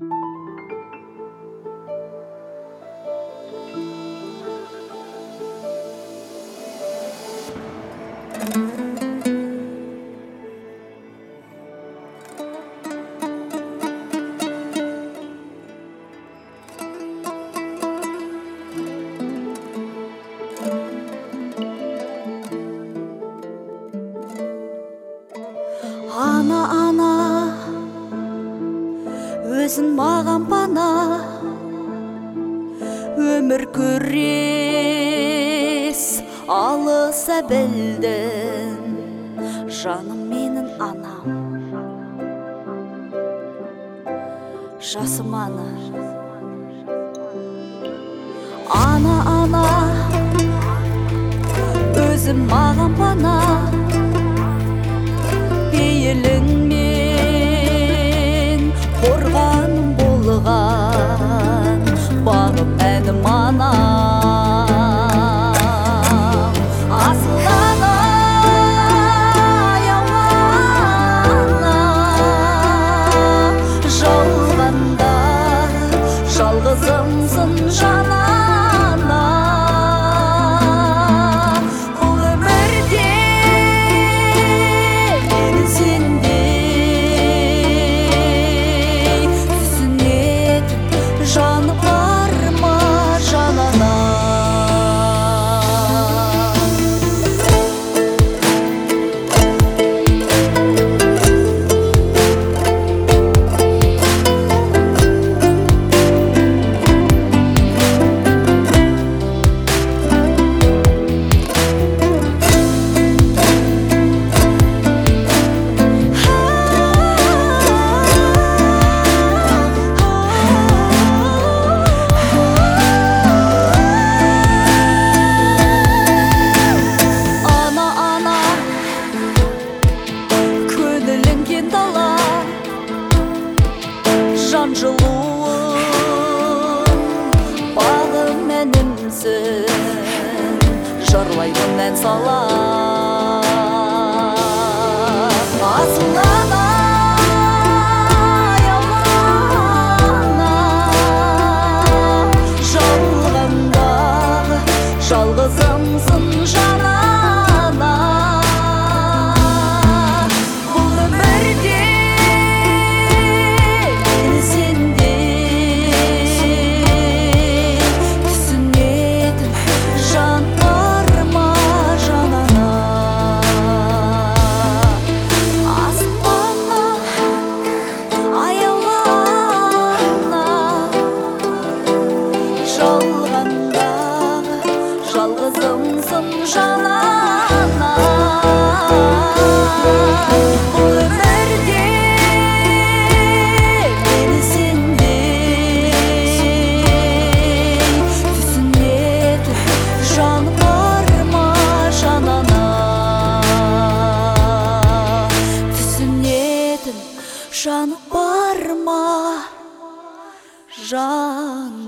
Ана, өзін маған пана, өмір көрес алыса білдім, жаным менің анам. Жасым ана, өзім маған пана, пейіліңмен қорғаным болған, бағым әнім анам. Асыл ана, аяулана, жалғанда жалғызымсың жана. Жан жылуын бағым әнімсің, жырлаймын ән сала. Асыл ана, аяулана, жалғанда жалғызымсың жана. Жалғызымсың жанана, бұл өмірде мені сендей түсінетін жан бар ма жанана, түсінетін жан бар ма жан.